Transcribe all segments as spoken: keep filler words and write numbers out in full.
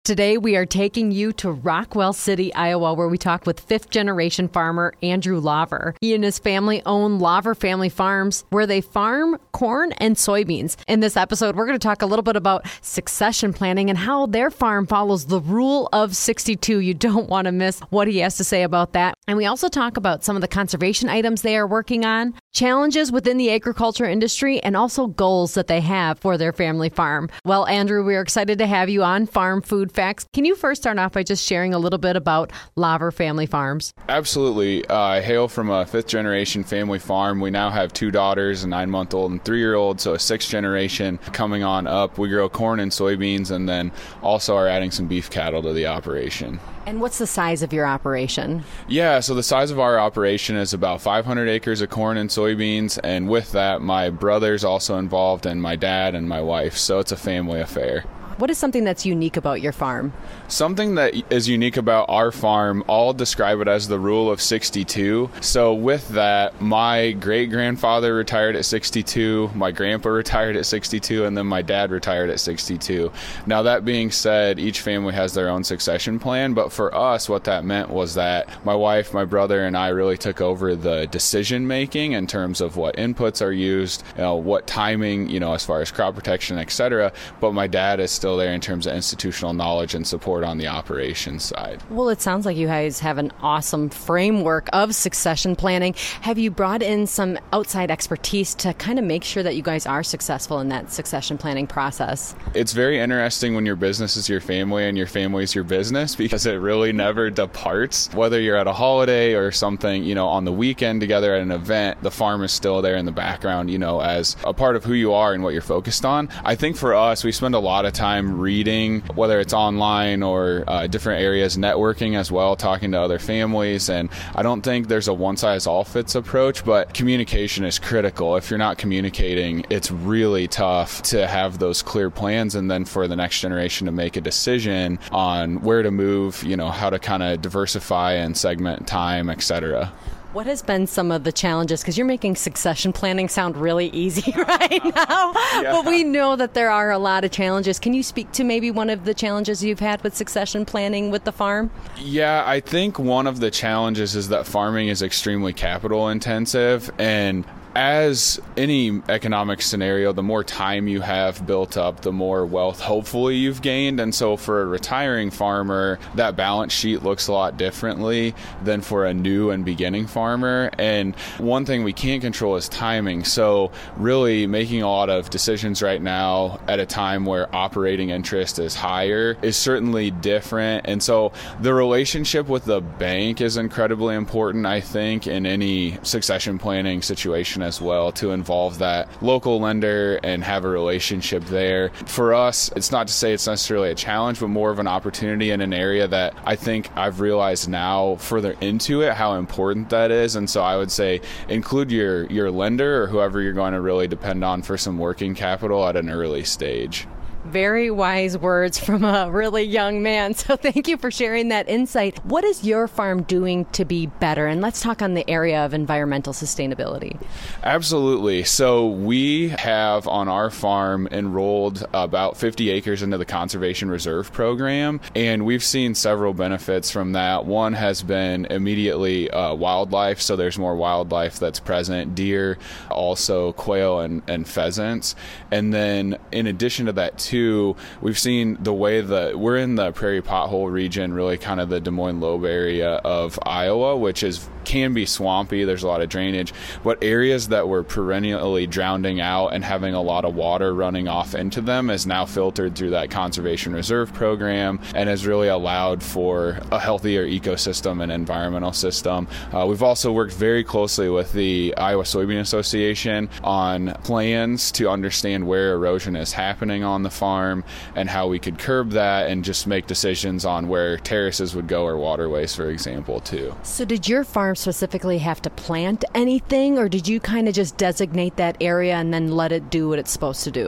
Today, we are taking you to Rockwell City, Iowa, where we talk with fifth-generation farmer Andrew Laver. He and his family own Laver Family Farms, where they farm corn and soybeans. In this episode, we're going to talk a little bit about succession planning and how their farm follows the rule of sixty-two. You don't want to miss what he has to say about that. And we also talk about some of the conservation items they are working on, challenges within the agriculture industry, and also goals that they have for their family farm. Well, Andrew, we're excited to have you on Farm Food Facts. Can you first start off by just sharing a little bit about Laver Family Farms? Absolutely. Uh, I hail from a fifth-generation family farm. We now have two daughters, a nine-month-old and three-year-old, so a sixth generation coming on up. We grow corn and soybeans, and then also are adding some beef cattle to the operation. And what's the size of your operation? Yeah, so the size of our operation is about five hundred acres of corn and soybeans, and with that, my brother's also involved, and my dad and my wife, so it's a family affair. What is something that's unique about your farm? Something that is unique about our farm, I'll describe it as the rule of sixty-two. So with that, my great-grandfather retired at sixty-two, my grandpa retired at sixty-two, and then my dad retired at sixty-two. Now, that being said, each family has their own succession plan, but for us, what that meant was that my wife, my brother, and I really took over the decision-making in terms of what inputs are used, you know, what timing, you know, as far as crop protection, et cetera, but my dad is still there in terms of institutional knowledge and support on the operations side. Well, it sounds like you guys have an awesome framework of succession planning. Have you brought in some outside expertise to kind of make sure that you guys are successful in that succession planning process? It's very interesting when your business is your family and your family is your business, because it really never departs. Whether you're at a holiday or something, you know, on the weekend together at an event, the farm is still there in the background, you know, as a part of who you are and what you're focused on. I think for us, we spend a lot of time reading, whether it's online or uh, different areas, networking as well, talking to other families. And I don't think there's a one-size-all-fits approach, but communication is critical. If you're not communicating, it's really tough to have those clear plans and then for the next generation to make a decision on where to move, you know, how to kind of diversify and segment time, et cetera. What has been some of the challenges? Because you're making succession planning sound really easy right now, yeah. But we know that there are a lot of challenges. Can you speak to maybe one of the challenges you've had with succession planning with the farm? Yeah, I think one of the challenges is that farming is extremely capital intensive, and as any economic scenario, the more time you have built up, the more wealth hopefully you've gained. And so for a retiring farmer, that balance sheet looks a lot differently than for a new and beginning farmer. And one thing we can't control is timing. So really making a lot of decisions right now at a time where operating interest is higher is certainly different. And so the relationship with the bank is incredibly important, I think, in any succession planning situation as well, to involve that local lender and have a relationship there. For us, it's not to say it's necessarily a challenge, but more of an opportunity in an area that I think I've realized now further into it how important that is. And so I would say include your, your lender or whoever you're going to really depend on for some working capital at an early stage. Very wise words from a really young man. So thank you for sharing that insight. What is your farm doing to be better? And let's talk on the area of environmental sustainability. Absolutely. So we have on our farm enrolled about fifty acres into the Conservation Reserve Program, and we've seen several benefits from that. One has been immediately uh, wildlife, so there's more wildlife that's present, deer, also quail and, and pheasants. And then in addition to that, too, we've seen the way that we're in the prairie pothole region, really kind of the Des Moines Lobe area of Iowa, which is can be swampy. There's a lot of drainage, but areas that were perennially drowning out and having a lot of water running off into them is now filtered through that Conservation Reserve Program and has really allowed for a healthier ecosystem and environmental system. Uh, we've also worked very closely with the Iowa Soybean Association on plans to understand where erosion is happening on the farm and how we could curb that and just make decisions on where terraces would go or waterways, for example, too. So did your farm specifically have to plant anything, or did you kind of just designate that area and then let it do what it's supposed to do?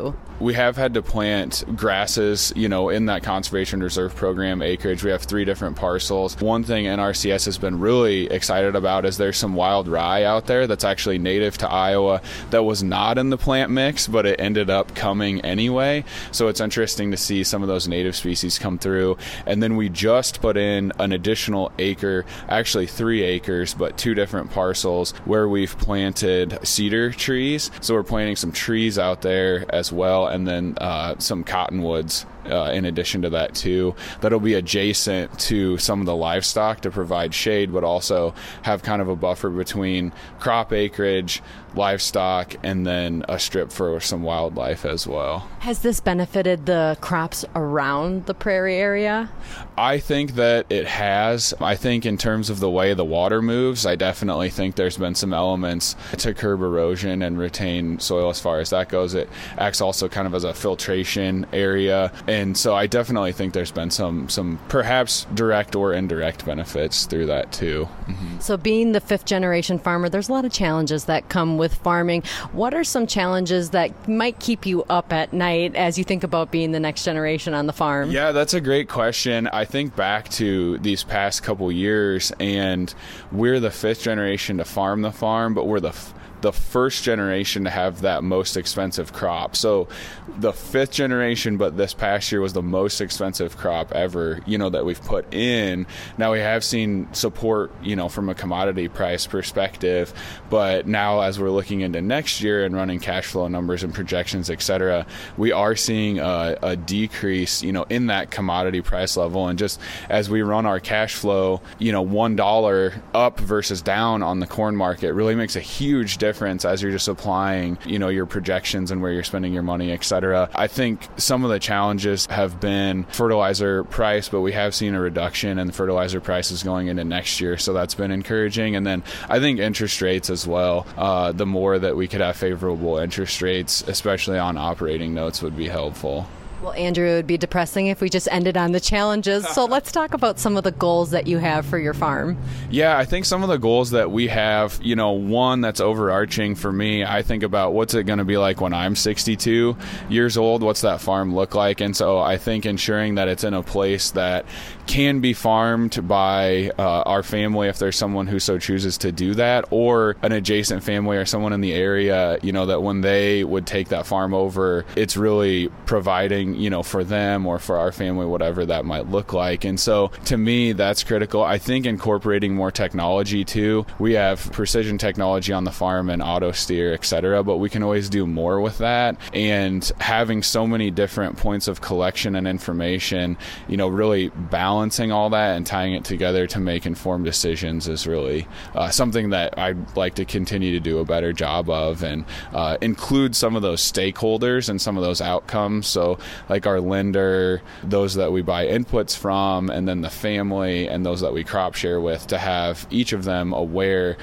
we have had to plant grasses, you know, in that conservation reserve program acreage. We have three different parcels. One thing N R C S has been really excited about is there's some wild rye out there that's actually native to Iowa that was not in the plant mix, but it ended up coming anyway. So it's interesting to see some of those native species come through. And then we just put in an additional acre, actually three acres, but two different parcels where we've planted cedar trees. So we're planting some trees out there as well, and then uh, some cottonwoods Uh, in addition to that too, that'll be adjacent to some of the livestock to provide shade, but also have kind of a buffer between crop acreage, livestock, and then a strip for some wildlife as well. Has this benefited the crops around the prairie area? I think that it has. I think in terms of the way the water moves, I definitely think there's been some elements to curb erosion and retain soil as far as that goes. It acts also kind of as a filtration area. And so I definitely think there's been some, some perhaps direct or indirect benefits through that too. Mm-hmm. So being the fifth generation farmer, there's a lot of challenges that come with farming. What are some challenges that might keep you up at night as you think about being the next generation on the farm? Yeah, that's a great question. I think back to these past couple years, and we're the fifth generation to farm the farm, but we're the f- the first generation to have that most expensive crop. So the fifth generation, but this past year was the most expensive crop ever, you know, that we've put in. Now we have seen support, you know, from a commodity price perspective, but now as we're looking into next year and running cash flow numbers and projections, et cetera, we are seeing a, a decrease, you know, in that commodity price level. And just as we run our cash flow, you know, one dollar up versus down on the corn market really makes a huge difference as you're just applying, you know, your projections and where you're spending your money, et cetera. I think some of the challenges have been fertilizer price, but we have seen a reduction in the fertilizer prices going into next year. So that's been encouraging. And then I think interest rates as well. Uh, the more that we could have favorable interest rates, especially on operating notes, would be helpful. Well, Andrew, it would be depressing if we just ended on the challenges. So let's talk about some of the goals that you have for your farm. Yeah, I think some of the goals that we have, you know, one that's overarching for me, I think about what's it going to be like when I'm sixty-two years old? What's that farm look like? And so I think ensuring that it's in a place that can be farmed by uh, our family if there's someone who so chooses to do that, or an adjacent family or someone in the area, you know, that when they would take that farm over, it's really providing, you know, for them or for our family, whatever that might look like. And so to me, that's critical. I think incorporating more technology too. We have precision technology on the farm and auto steer, et cetera, but we can always do more with that. And having so many different points of collection and information, you know, really balancing all that and tying it together to make informed decisions is really uh, something that I'd like to continue to do a better job of, and uh, include some of those stakeholders and some of those outcomes. So like our lender, those that we buy inputs from, and then the family and those that we crop share with, to have each of them aware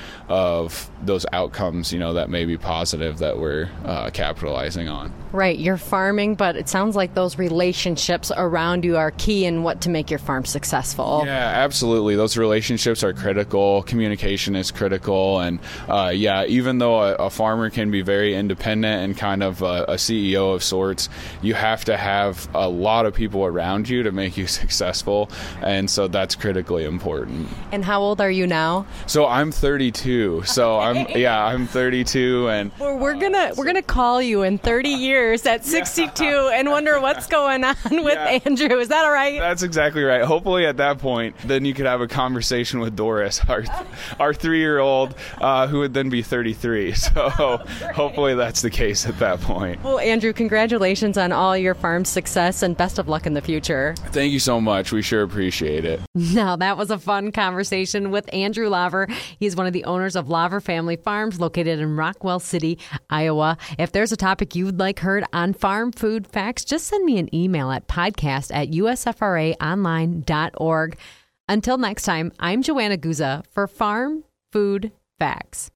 of those outcomes, you know, that may be positive that we're uh, capitalizing on. Right. You're farming, but it sounds like those relationships around you are key in what to make your farm successful. Yeah, absolutely. Those relationships are critical. Communication is critical. And uh, yeah, even though a, a farmer can be very independent and kind of a, a C E O of sorts, you have to have a lot of people around you to make you successful. And so that's critically important. And how old are you now? So I'm thirty-two. So I'm, yeah, I'm thirty-two. And well, we're going to, we're going to call you in thirty years at sixty-two yeah. and wonder what's going on with yeah. Andrew. Is that all right? That's exactly right. Hopefully at that point, then you could have a conversation with Doris, our our three-year-old, uh, who would then be thirty-three. So hopefully that's the case at that point. Well, Andrew, congratulations on all your farm success and best of luck in the future. Thank you so much. We sure appreciate it. Now, that was a fun conversation with Andrew Laver. He's one of the owners of Laver Family Farms located in Rockwell City, Iowa. If there's a topic you'd like heard on Farm Food Facts, just send me an email at podcast at u s f r a online dot org. Until next time, I'm Joanna Guza for Farm Food Facts.